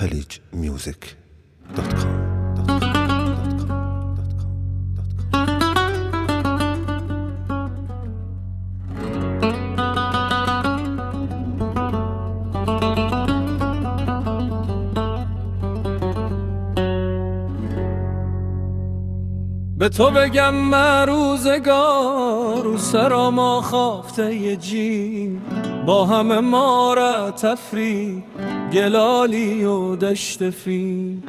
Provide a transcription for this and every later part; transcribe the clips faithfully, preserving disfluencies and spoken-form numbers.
خلیج میوزیک دات کام. به تو بگم من روزگار رو سرا ما خافته ی جیم، با همه ما را تفریح گلالی و دشت فی.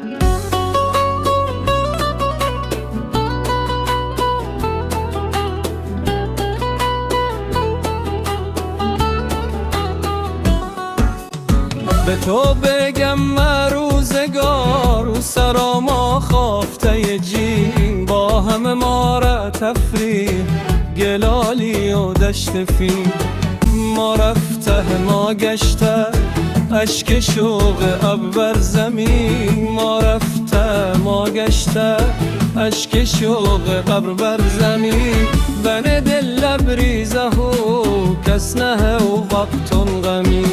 به تو بگم من روزگار رو سرا ما خافته ی جیم، با همه ما را تفریح گلالی و دشت فی. ما رفته ما گشته اشک شوق اب بر زمین، ما رفته ما گشته اشک شوق اب بر زمین. بن دل لبریزه و کس نه و وقت غمی.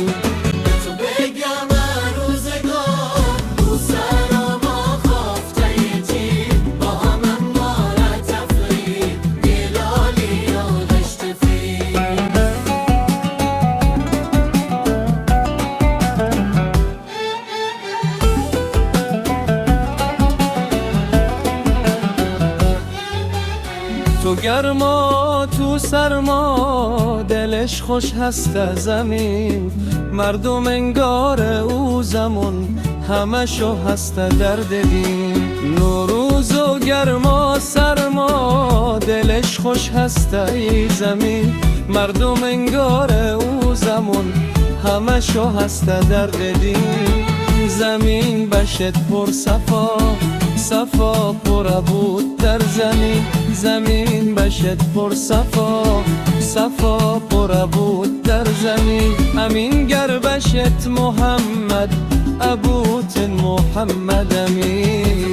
تو گرما تو سرما دلش خوش هست زمین، مردم انگار او زمان همشو هست درد دین. نوروز و گرما سرما دلش خوش هست ای زمین، مردم انگار او زمان همشو هست درد دین. زمین بشت پر صفا صفا پر بود در زمین، زمین بشت پر صفا صفا پر بود در زمین. امین گر بشت محمد ابوت محمد امین.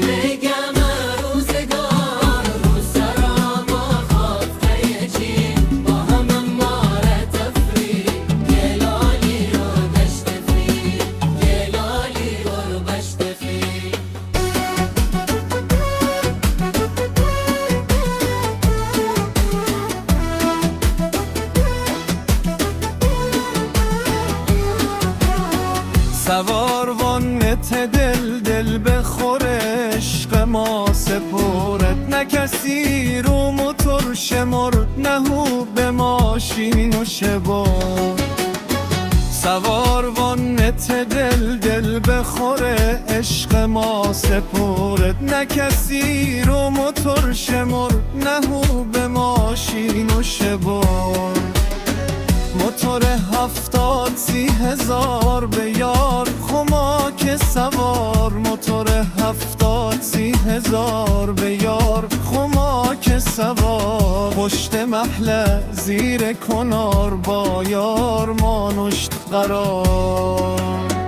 سوار وانت دل دل بخور عشق ما سپرد، نه کسی رو موتور شمرد نه هو به ماشین و شبار. سوار وانت دل دل بخور عشق ما سپرد، نه کسی رو موتور شمرد نه هو به ماشین و شبار. موتور هفتاد سی هزار به یار خماک سوار، موتور هفتاد سی هزار به یار خماک سوار. پشت محله زیر کنار با یار ما نشت قرار.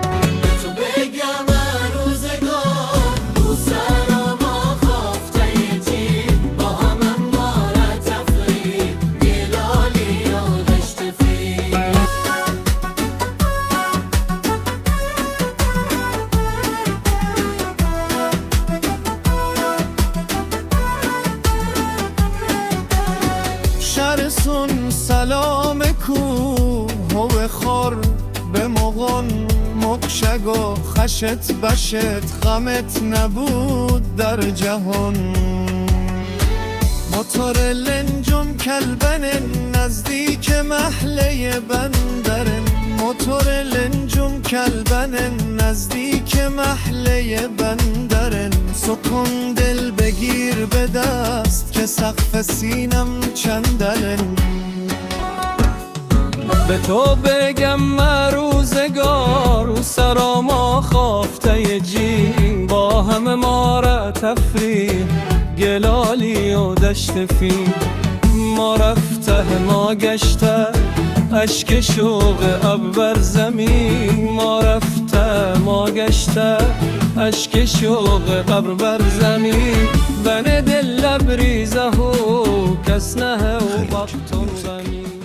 شرسون سلام کوه و بخور به مغان مقشگ و خشت بشت غمت نبود در جهان. موتور لنجم کلبن نزدیک محله بندرن، موتور لنجم کلبن نزدیک محله بندرن. سکون دل بگیر به دست که سقف سینم چندلن. به تو بگم من روزگار رو سرا ما خافته ی جیم، با همه ما را تفریح گلالی و دشت فی. ما رفته ما گشته اشک شوق اب بر زمین، ما رفته ما گشته اشک شوق اب بر زمین. بن دل لبریزه و کس نه و وقت غمی.